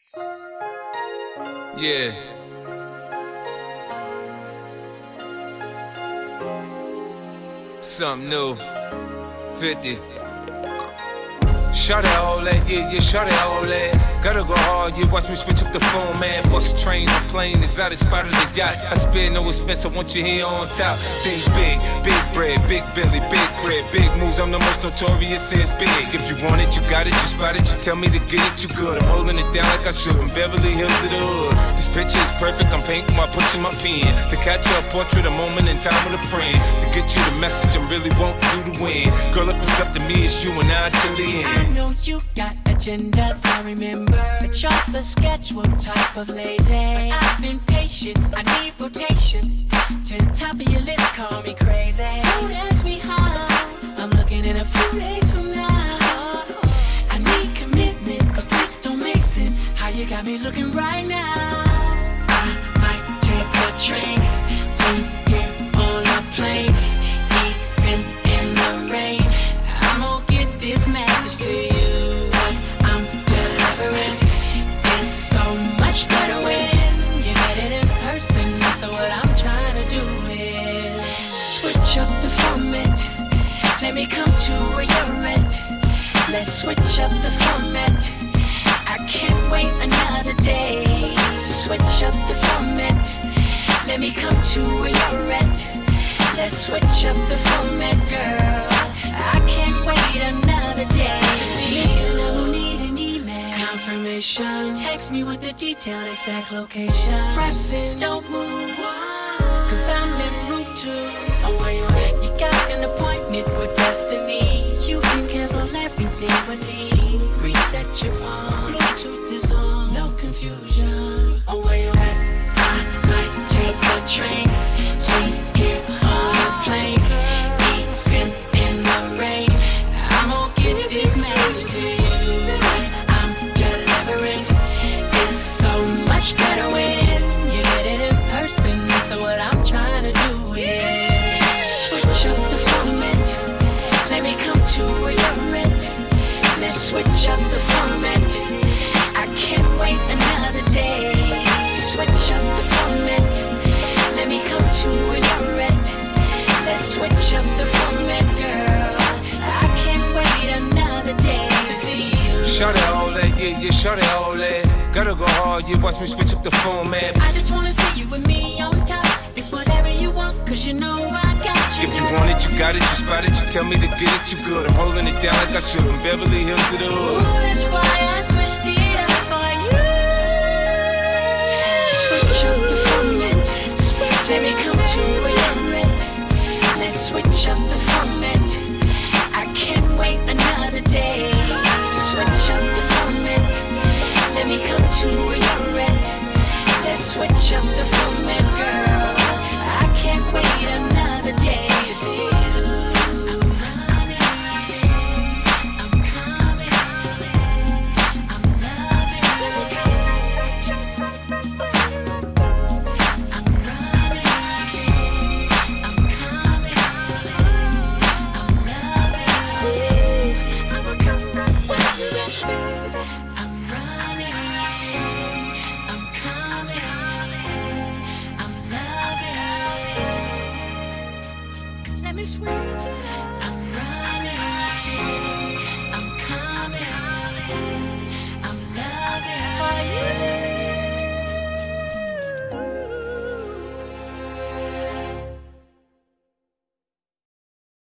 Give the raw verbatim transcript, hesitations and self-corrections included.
Yeah. Something new. fifty. Shut it all that, yeah, yeah, shut it all that. Gotta go hard, yeah, watch me switch up the phone, man. Bus, train, the plane, exotic spot of the yacht. I spare no expense, I want you here on top. Think big, big bread, big belly, big crib, big moves. I'm the most notorious since big. If you want it, you got it, you spot it, you tell me to get it, you good. I'm holding it down like I should, from Beverly Hills to the hood. This picture is perfect, I'm painting my pushing my pen. To capture a portrait, a moment in time with a friend. To get you the message, I really want you to win. Girl, if it's up to me, it's you and I till the end. I know you got agendas, I remember that you're the schedule type of lady. But I've been patient, I need rotation. To the top of your list, call me crazy. Don't ask me how, I'm looking in a few days from now. I need commitment, cause this don't make sense. How you got me looking right now? I might take a train, leave here on a plane. Even in the rain, I'm gonna get this message to you. So what I'm trying to do is switch up the format. Let me come to where you're at. Let's switch up the format. I can't wait another day. Switch up the format. Let me come to where you're at. Let's switch up the format, girl. I can't wait another day to see you. I will need an email confirmation. Text me with the detailed exact location. Pressing, don't move, cause I'm en route to oh, where you at. You got an appointment with destiny. You can cancel everything but me. Reset your phone, Bluetooth is on. No confusion, oh, where you at. I might take a train, leave here on a plane. Even in the rain, I'm gonna get this message to you. I'm delivering. It's so much better when you get it in person. So what I'm trying to do is switch up the format. Let me come to where you're at. Let's switch up the format. I can't wait another day. Switch up the format. Let me come to where you're at. Let's switch up the format, girl. I can't wait another day to see you. Shut it all that, yeah, yeah, shut it all that. Gotta go hard, yeah, watch me switch up the format. I just wanna see you with me on top. It's whatever you want, cause you know I got you. If you want it, you got it, you spot it, you tell me to get it, you good. I'm holding it down like I should, from Beverly Hills to the hood. Ooh, that's why I switched it up for you. Switch up the format. Switch, let me come to where you're at. Let's switch up the format. I can't wait another day. Switch up the format. Let me come to where you're at. Let's switch up the format.